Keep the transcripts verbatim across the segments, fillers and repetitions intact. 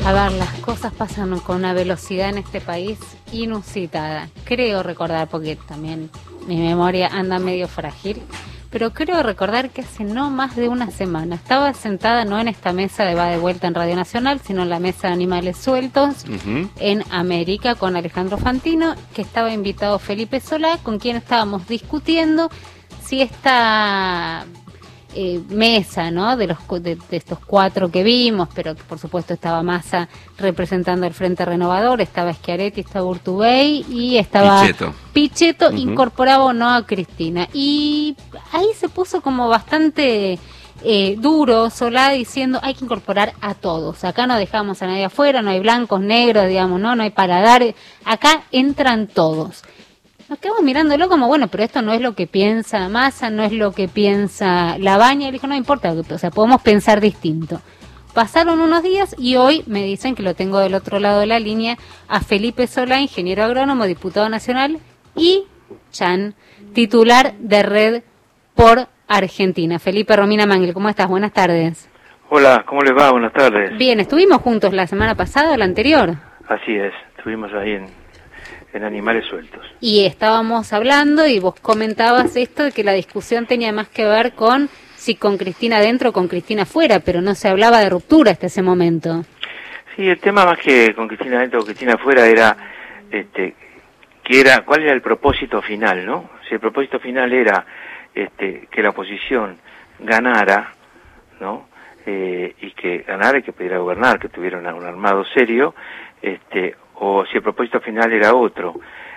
A ver, las cosas pasan con una velocidad en este país inusitada. Creo recordar, porque también mi memoria anda medio frágil, pero creo recordar que hace no más de una semana estaba sentada no en esta mesa de Va de Vuelta en Radio Nacional, sino en la mesa de Animales Sueltos, uh-huh. en América, con Alejandro Fantino, que estaba invitado Felipe Solá, con quien estábamos discutiendo si esta... Eh, mesa, ¿no? De los de, de estos cuatro que vimos, pero que por supuesto estaba Massa representando el Frente Renovador, estaba Schiaretti, estaba Urtubey y estaba Pichetto, Pichetto uh-huh. incorporaba o no a Cristina. Y ahí se puso como bastante eh, duro Solá diciendo hay que incorporar a todos. Acá no dejamos a nadie afuera, no hay blancos, negros, digamos, no, no hay para dar. Acá entran todos. Nos quedamos mirándolo como, bueno, pero esto no es lo que piensa Massa, no es lo que piensa Labaña. Y le dijo, no importa, o sea, podemos pensar distinto. Pasaron unos días y hoy me dicen que lo tengo del otro lado de la línea a Felipe Solá, ingeniero agrónomo, diputado nacional, y Chan, titular de Red por Argentina. Felipe Romina Mangel, ¿cómo estás? Buenas tardes. Hola, ¿cómo les va? Buenas tardes. Bien, ¿estuvimos juntos la semana pasada o la anterior? Así es, estuvimos ahí en... en Animales Sueltos. Y estábamos hablando y vos comentabas esto de que la discusión tenía más que ver con si con Cristina adentro o con Cristina afuera, pero no se hablaba de ruptura hasta ese momento. Sí, el tema más que con Cristina adentro o Cristina afuera era este que era cuál era el propósito final, ¿no? Si el propósito final era este que la oposición ganara, ¿no? Eh, y que ganara y que pudiera gobernar, que tuviera un armado serio, este o si el propósito final era otro.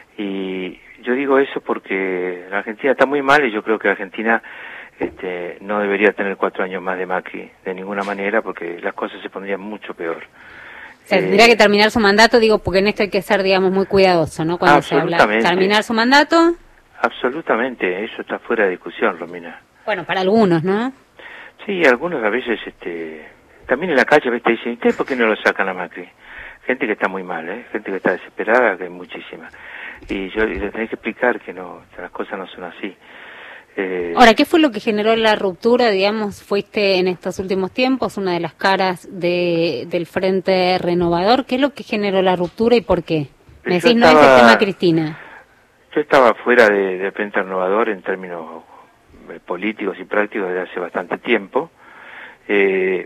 Y yo digo eso porque la Argentina está muy mal y yo creo que Argentina este, no debería tener cuatro años más de Macri de ninguna manera porque las cosas se pondrían mucho peor. O sea, tendría eh, que terminar su mandato, digo, porque en esto hay que ser, digamos, muy cuidadoso, ¿no? Cuando se habla. ¿Terminar su mandato? Absolutamente, eso está fuera de discusión, Romina. Bueno, para algunos, ¿no? Sí, algunos a veces, este, también en la calle, ¿ves? Te dicen, ¿ustedes por qué no lo sacan a Macri? Gente que está muy mal, ¿eh? Gente que está desesperada, que hay muchísima. Y yo y le tenés que explicar que no, que las cosas no son así. Eh... Ahora, ¿qué fue lo que generó la ruptura? Digamos, fuiste en estos últimos tiempos una de las caras de, del Frente Renovador. ¿Qué es lo que generó la ruptura y por qué? Me decís, estaba, no es el tema Cristina. Yo estaba fuera de, del Frente Renovador en términos políticos y prácticos desde hace bastante tiempo. Eh,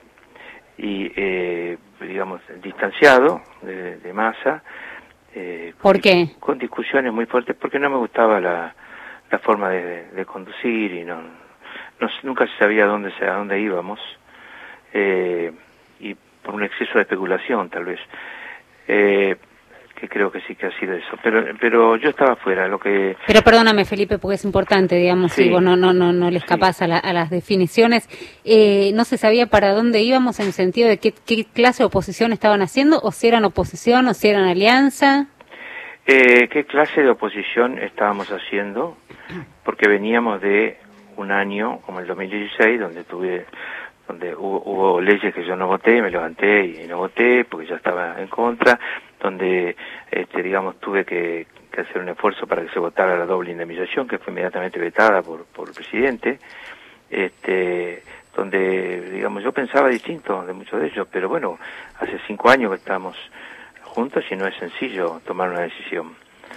y eh, digamos distanciado de, de Massa eh, ¿por qué? Con discusiones muy fuertes porque no me gustaba la, la forma de, de conducir y no, no nunca se sabía a dónde a dónde íbamos eh, y por un exceso de especulación tal vez eh, que creo que sí que ha sido eso, pero pero yo estaba fuera, lo que... Pero perdóname, Felipe, porque es importante, digamos, sí. si vos no, no, no, no le escapás sí. a, la, a las definiciones, eh, no se sabía para dónde íbamos en el sentido de qué, qué clase de oposición estaban haciendo, o si eran oposición, o si eran alianza. Eh, ¿Qué clase de oposición estábamos haciendo? Porque veníamos de un año, como el dos mil dieciséis, donde tuve... donde hubo, hubo leyes que yo no voté, me levanté y no voté porque ya estaba en contra, donde, este, digamos, tuve que, que hacer un esfuerzo para que se votara la doble indemnización, que fue inmediatamente vetada por, por el presidente, este, donde, digamos, yo pensaba distinto de muchos de ellos, pero bueno, hace cinco años que estamos juntos y no es sencillo tomar una decisión.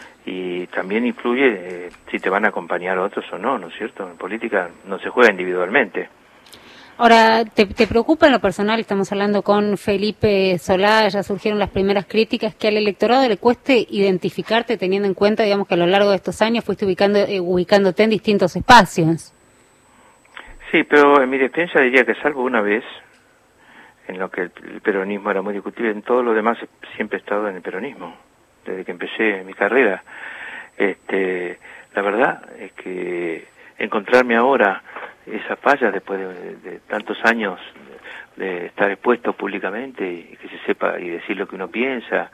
Y también influye eh, si te van a acompañar otros o no, ¿no es cierto? En política no se juega individualmente. Ahora, ¿te, ¿te preocupa en lo personal? Estamos hablando con Felipe Solá, ya surgieron las primeras críticas, que al electorado le cueste identificarte teniendo en cuenta, digamos, que a lo largo de estos años fuiste ubicando, eh, ubicándote en distintos espacios. Sí, pero en mi defensa diría que salvo una vez, en lo que el, el peronismo era muy discutible, en todo lo demás siempre he estado en el peronismo, desde que empecé mi carrera. Este, la verdad es que encontrarme ahora esa falla después de, de tantos años de, de estar expuesto públicamente y que se sepa y decir lo que uno piensa,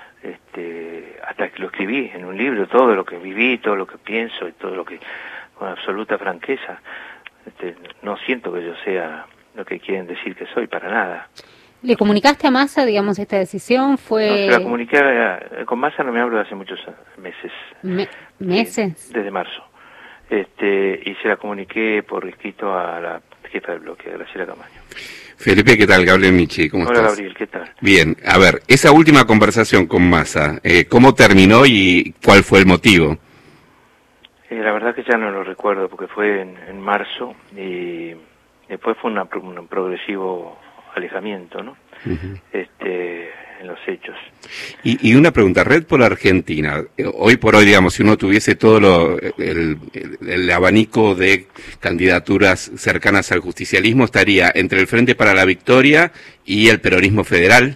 este, hasta que lo escribí en un libro, todo lo que viví, todo lo que pienso y todo lo que con absoluta franqueza, este, no siento que yo sea lo que quieren decir que soy, para nada. ¿Le comunicaste a Massa, digamos, esta decisión? Fue... No, se la comuniqué, a, con Massa no me hablo de hace muchos meses. Me, ¿Meses? Sí, desde marzo. Este, y se la comuniqué por escrito a la jefa del bloque, Graciela Camaño. Felipe, ¿qué tal? Gabriel Michi, ¿cómo Hola, estás? Gabriel, ¿qué tal? Bien, a ver, esa última conversación con Massa, eh, ¿cómo terminó y cuál fue el motivo? Eh, la verdad que ya no lo recuerdo porque fue en, en marzo y después fue una, un progresivo alejamiento, ¿no? Uh-huh. Este, en los hechos. Y, y una pregunta, Red por Argentina, hoy por hoy, digamos, si uno tuviese todo lo, el, el, el abanico de candidaturas cercanas al justicialismo, estaría entre el Frente para la Victoria y el peronismo federal.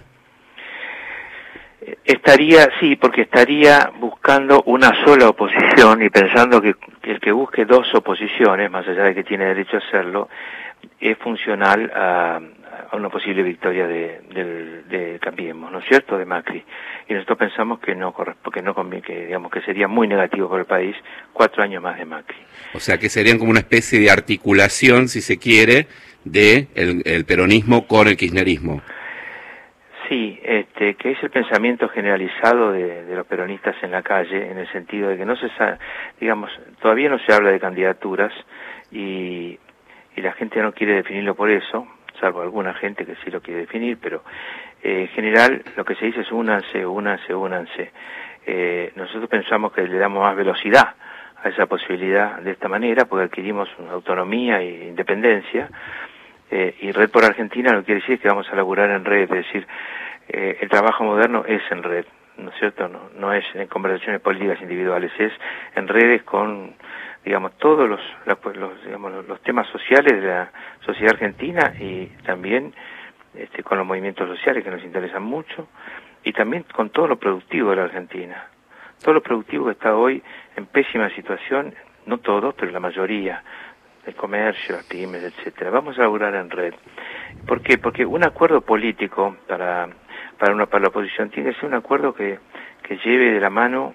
Estaría, sí, porque estaría buscando una sola oposición y pensando que, que el que busque dos oposiciones, más allá de que tiene derecho a hacerlo, es funcional a, a una posible victoria de, de, de Cambiemos, ¿no es cierto?, de Macri. Y nosotros pensamos que no que no conviene, que digamos que sería muy negativo para el país cuatro años más de Macri. O sea que serían como una especie de articulación, si se quiere, de el, el peronismo con el kirchnerismo. Sí, este, que es el pensamiento generalizado de, de los peronistas en la calle, en el sentido de que no se sabe, digamos, todavía no se habla de candidaturas y, y la gente no quiere definirlo por eso, salvo alguna gente que sí lo quiere definir, pero eh, en general lo que se dice es únanse, únanse, únanse. Eh, nosotros pensamos que le damos más velocidad a esa posibilidad de esta manera, porque adquirimos una autonomía e independencia. Eh, y Red por Argentina lo que quiere decir es que vamos a laburar en red, es decir, eh, el trabajo moderno es en red, ¿no es cierto? No, no es en conversaciones políticas individuales, es en redes con, digamos, todos los, los, digamos, los temas sociales de la sociedad argentina y también este, con los movimientos sociales que nos interesan mucho y también con todo lo productivo de la Argentina. Todo lo productivo que está hoy en pésima situación, no todo, pero la mayoría, el comercio, las pymes, etcétera. Vamos a laburar en red. ¿Por qué? Porque un acuerdo político para para una para la oposición tiene que ser un acuerdo que que lleve de la mano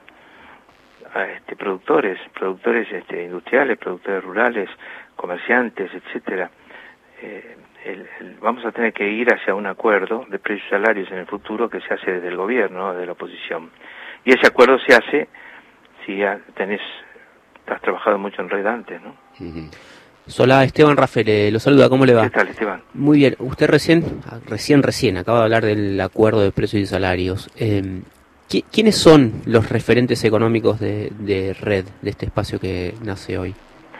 a este productores, productores este, industriales, productores rurales, comerciantes, etcétera. Eh, el, el, vamos a tener que ir hacia un acuerdo de precios y salarios en el futuro que se hace desde el gobierno, de la oposición. Y ese acuerdo se hace si ya tenés has trabajado mucho en red antes, ¿no? Uh-huh. Hola, Esteban Rafael, eh, lo saluda, ¿cómo le va? ¿Qué tal, Esteban? Muy bien, usted recién, recién, recién acaba de hablar del acuerdo de precios y salarios. Eh, ¿Quiénes son los referentes económicos de, de Red, de este espacio que nace hoy?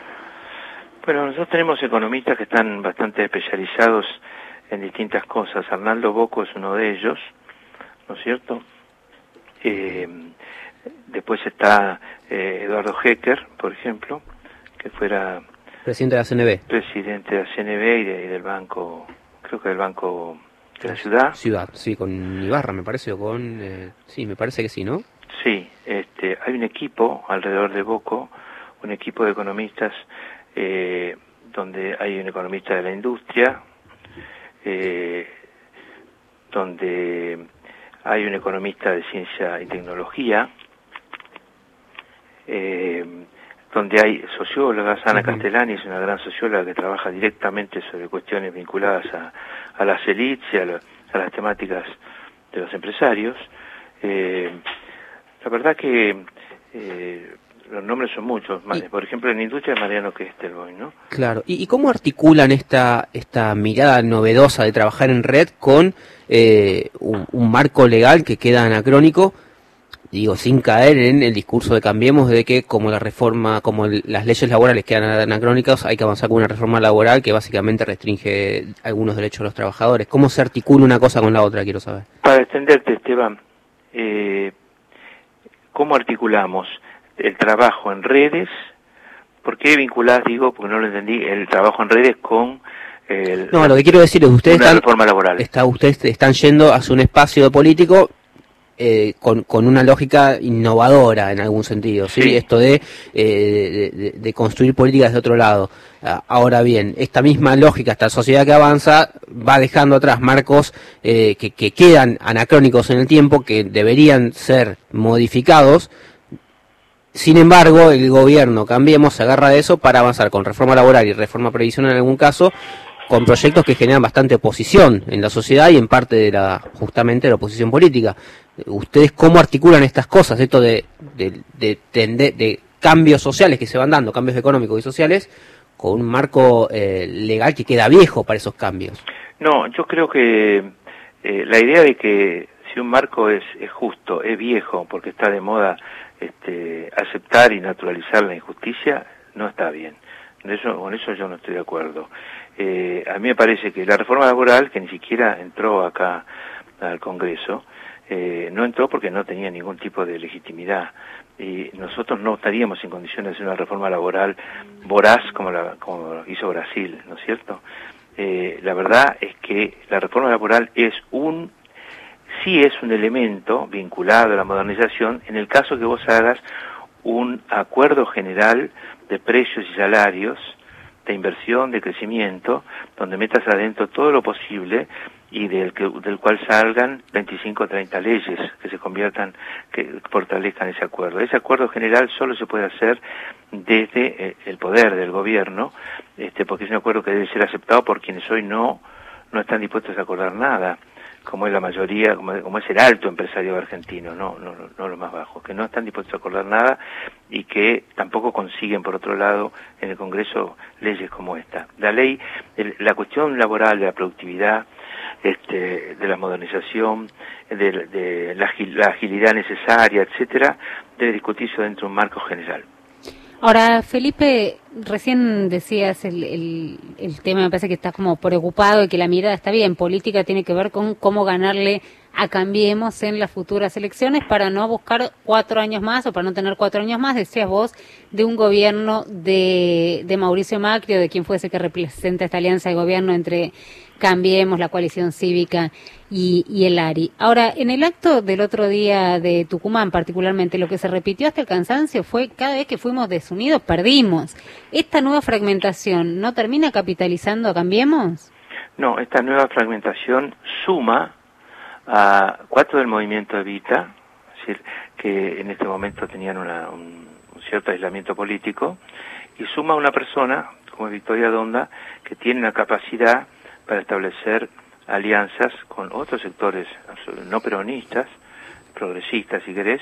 Bueno, nosotros tenemos economistas que están bastante especializados en distintas cosas. Arnaldo Bocco es uno de ellos, ¿no es cierto? Eh, después está eh, Eduardo Hecker, por ejemplo, que fuera presidente de la C N B. Presidente de la C N B y, de, y del banco, creo que del Banco de la Ciudad. Ciudad, sí, con Ibarra me parece, o con... Eh, sí, me parece que sí, ¿no? Sí, este, hay un equipo alrededor de Bocco, un equipo de economistas, eh, donde hay un economista de la industria, eh, donde hay un economista de ciencia y tecnología, eh, donde hay sociólogas. Ana uh-huh. Castellani es una gran socióloga que trabaja directamente sobre cuestiones vinculadas a, a las élites y a, lo, a las temáticas de los empresarios. Eh, la verdad que eh, los nombres son muchos. Y, por ejemplo, en industria, Mariano Kestelboim, ¿no? Claro. ¿Y, y cómo articulan esta esta mirada novedosa de trabajar en red con eh, un, un marco legal que queda anacrónico? Digo, sin caer en el discurso de Cambiemos de que como la reforma, como el, las leyes laborales quedan anacrónicas, hay que avanzar con una reforma laboral que básicamente restringe algunos derechos de los trabajadores. ¿Cómo se articula una cosa con la otra? Quiero saber. Para extenderte, Esteban, eh, ¿cómo articulamos el trabajo en redes? ¿Por qué vinculás, digo, porque no lo entendí, el trabajo en redes con... El, no, lo que quiero decir es que ustedes, están, reforma laboral. Está, ustedes están yendo hacia un espacio político... Eh, con, con una lógica innovadora en algún sentido, ¿sí? Sí. Esto de, eh, de, de, de construir políticas de otro lado. Ahora bien, esta misma lógica, esta sociedad que avanza, va dejando atrás marcos eh, que, que quedan anacrónicos en el tiempo, que deberían ser modificados. Sin embargo, el gobierno, Cambiemos, se agarra de eso para avanzar con reforma laboral y reforma previsional en algún caso, con proyectos que generan bastante oposición en la sociedad y en parte de la justamente de la oposición política. ¿Ustedes cómo articulan estas cosas, esto de, de, de, de, de cambios sociales que se van dando, cambios económicos y sociales, con un marco eh, legal que queda viejo para esos cambios. No, yo creo que eh, la idea de que si un marco es, es justo, es viejo, porque está de moda este, aceptar y naturalizar la injusticia, no está bien. Eso, con eso yo no estoy de acuerdo. Eh, a mí me parece que la reforma laboral, que ni siquiera entró acá al Congreso, eh, no entró porque no tenía ningún tipo de legitimidad. Y nosotros no estaríamos en condiciones de hacer una reforma laboral voraz como la como lo hizo Brasil, ¿no es cierto? Eh, la verdad es que la reforma laboral es un sí es un elemento vinculado a la modernización en el caso que vos hagas un acuerdo general de precios y salarios, de inversión, de crecimiento, donde metas adentro todo lo posible y del, que, del cual salgan veinticinco o treinta leyes que se conviertan, que fortalezcan ese acuerdo. Ese acuerdo general solo se puede hacer desde el poder del gobierno, este, porque es un acuerdo que debe ser aceptado por quienes hoy no, no están dispuestos a acordar nada, como es la mayoría, como, como es el alto empresario argentino, no, no, no los más bajos, que no están dispuestos a acordar nada y que tampoco consiguen, por otro lado, en el Congreso leyes como esta. La ley, el, la cuestión laboral de la productividad, este, de la modernización, de, de la, la agilidad necesaria, etcétera, debe discutirse dentro de un marco general. Ahora, Felipe, recién decías el, el, el tema, me parece que estás como preocupado y que la mirada está bien, política tiene que ver con cómo ganarle a Cambiemos en las futuras elecciones para no buscar cuatro años más o para no tener cuatro años más, decías vos, de un gobierno de, de Mauricio Macri o de quien fuese que representa esta alianza de gobierno entre Cambiemos, la coalición cívica y, y el A R I. Ahora, en el acto del otro día de Tucumán particularmente, lo que se repitió hasta el cansancio fue cada vez que fuimos desunidos perdimos. ¿Esta nueva fragmentación no termina capitalizando a Cambiemos? No, esta nueva fragmentación suma a cuatro del movimiento Evita, es decir, que en este momento tenían una, un, un cierto aislamiento político, y suma a una persona como Victoria Donda que tiene la capacidad para establecer alianzas con otros sectores no peronistas, progresistas si querés,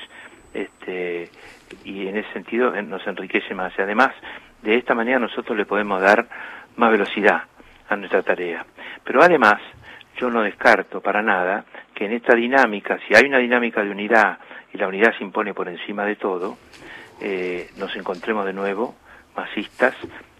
este, y en ese sentido nos enriquece más. Y además, de esta manera nosotros le podemos dar más velocidad a nuestra tarea. Pero además, yo no descarto para nada que en esta dinámica, si hay una dinámica de unidad y la unidad se impone por encima de todo, eh, nos encontremos de nuevo masistas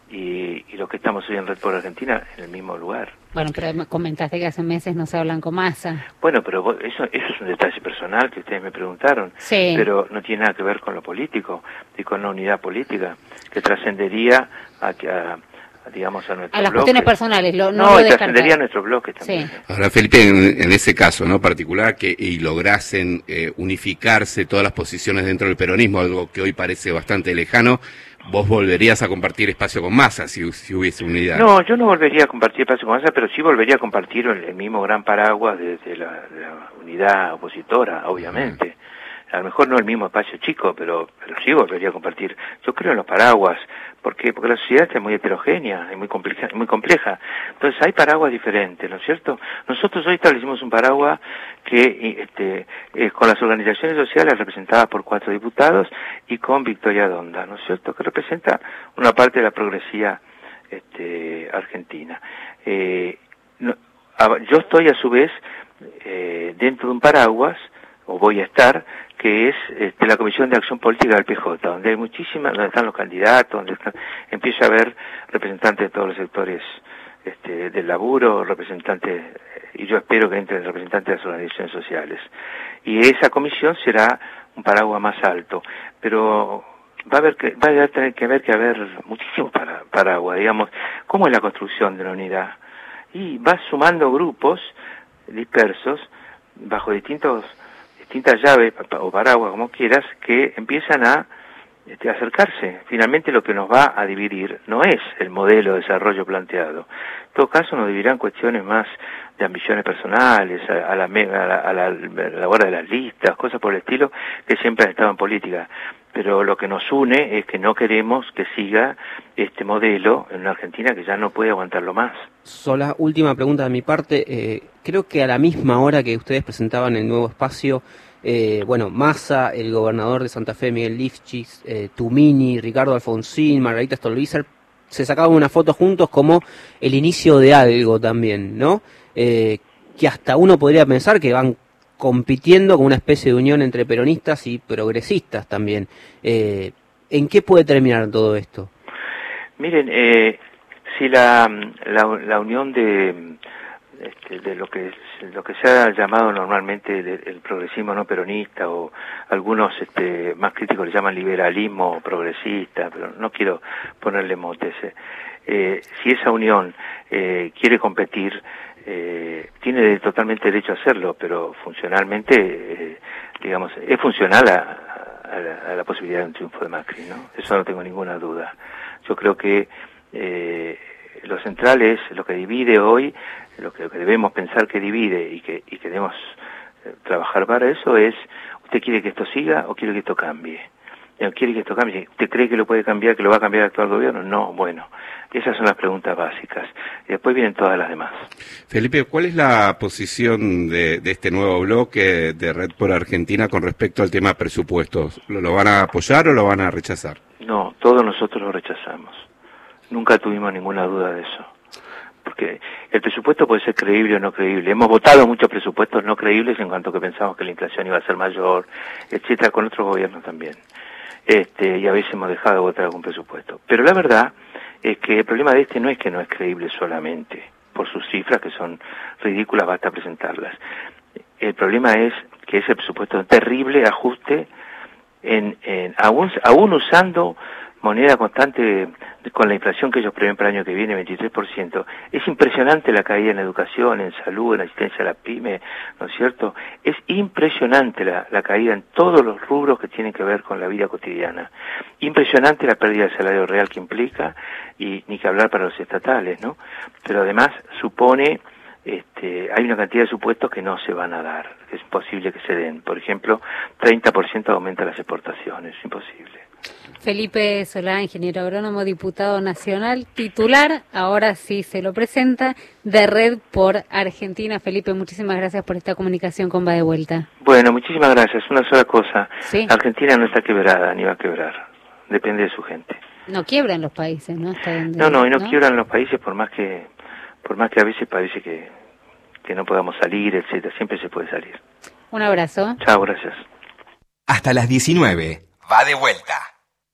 y, y los que estamos hoy en Red por Argentina en el mismo lugar. Bueno, pero comentaste que hace meses no se hablan con Massa. Bueno, pero vos, eso, eso es un detalle personal que ustedes me preguntaron, sí, pero no tiene nada que ver con lo político y con la unidad política que trascendería a, a digamos a nuestro a las bloque. Cuestiones personales, lo, no, no lo trascendería a nuestro bloque también. Sí. Ahora, Felipe, en, en ese caso no particular, que y lograsen eh, unificarse todas las posiciones dentro del peronismo, algo que hoy parece bastante lejano, ¿vos volverías a compartir espacio con Massa si, si hubiese unidad? No, yo no volvería a compartir espacio con Massa, pero sí volvería a compartir el, el mismo gran paraguas de, de, la, de la unidad opositora, obviamente. Uh-huh. A lo mejor no el mismo espacio chico, pero, pero sí volvería a compartir. Yo creo en los paraguas. ¿Por qué? Porque la sociedad está muy heterogénea, es muy compleja, muy compleja. Entonces hay paraguas diferentes, ¿no es cierto? Nosotros hoy establecimos un paraguas que este, eh, con las organizaciones sociales representadas por cuatro diputados y con Victoria Donda, ¿no es cierto? Que representa una parte de la progresía este, argentina. Eh, no, a, yo estoy a su vez eh, dentro de un paraguas, o voy a estar, que es este, la Comisión de Acción Política del P J, donde hay muchísimas, donde están los candidatos, donde están, empieza a haber representantes de todos los sectores este, del laburo, representantes, y yo espero que entren representantes de las organizaciones sociales. Y esa comisión será un paraguas más alto, pero va a haber que, va a tener que haber que haber muchísimos para, paraguas, digamos, ¿cómo es la construcción de la unidad? Y va sumando grupos dispersos bajo distintos distintas llaves o paraguas, como quieras, que empiezan a este, acercarse. Finalmente lo que nos va a dividir no es el modelo de desarrollo planteado. En todo caso nos dividirán cuestiones más de ambiciones personales, a, a, la, a, la, a, la, a la hora de las listas, cosas por el estilo, que siempre han estado en política. Pero lo que nos une es que no queremos que siga este modelo en una Argentina que ya no puede aguantarlo más. Sola, última pregunta de mi parte. Eh, creo que a la misma hora que ustedes presentaban el nuevo espacio, eh, bueno, Massa, el gobernador de Santa Fe, Miguel Lifchis, eh, Tumini, Ricardo Alfonsín, Margarita Stolbizer, se sacaban una foto juntos como el inicio de algo también, ¿no? Eh, que hasta uno podría pensar que van compitiendo con una especie de unión entre peronistas y progresistas también. Eh, ¿En qué puede terminar todo esto? Miren, eh, si la, la, la unión de, este, de lo que lo que se ha llamado normalmente el, el progresismo no peronista, o algunos este, más críticos le llaman liberalismo progresista, pero no quiero ponerle motes. Eh, si esa unión eh, quiere competir, eh, tiene totalmente derecho a hacerlo, pero funcionalmente, eh, digamos, es funcional a, a, la, a la posibilidad de un triunfo de Macri, ¿no? Eso no tengo ninguna duda. Yo creo que eh, lo central es lo que divide hoy, lo que, lo que debemos pensar que divide y que, y que debemos eh, trabajar para eso es: ¿usted quiere que esto siga o quiere que esto cambie? ¿Quiere que esto cambie? ¿Usted cree que lo puede cambiar, que lo va a cambiar el actual gobierno? No, bueno, esas son las preguntas básicas. Y después vienen todas las demás. Felipe, ¿cuál es la posición de, de este nuevo bloque de Red por Argentina con respecto al tema presupuestos? ¿Lo, lo van a apoyar o lo van a rechazar? No, todos nosotros lo rechazamos. Nunca tuvimos ninguna duda de eso. Porque el presupuesto puede ser creíble o no creíble. Hemos votado muchos presupuestos no creíbles en cuanto que pensamos que la inflación iba a ser mayor, etcétera, con otros gobiernos también. Este, y a veces hemos dejado de votar algún presupuesto. Pero la verdad es que el problema de este no es que no es creíble solamente por sus cifras, que son ridículas, basta presentarlas. El problema es que ese presupuesto es un terrible ajuste, en, en aún, aún usando moneda constante con la inflación que ellos prevén para el año que viene, veintitrés por ciento. Es impresionante la caída en educación, en salud, en asistencia a la pyme, ¿no es cierto? Es impresionante la, la caída en todos los rubros que tienen que ver con la vida cotidiana. Impresionante la pérdida del salario real que implica, y ni que hablar para los estatales, ¿no? Pero además supone, este, hay una cantidad de supuestos que no se van a dar, que es imposible que se den. Por ejemplo, treinta por ciento aumenta las exportaciones, es imposible. Felipe Solá, ingeniero agrónomo, diputado nacional, titular, ahora sí se lo presenta, de Red por Argentina. Felipe, muchísimas gracias por esta comunicación con Va de Vuelta. Bueno, muchísimas gracias. Una sola cosa, ¿Sí? Argentina no está quebrada, ni va a quebrar, depende de su gente. No quiebran los países, ¿no? Hasta donde, no, no, y no, ¿no? quiebran los países por más que, por más que a veces parece que, que no podamos salir, etcétera. Siempre se puede salir. Un abrazo. Chao, gracias. Hasta las diecinueve, Va de Vuelta.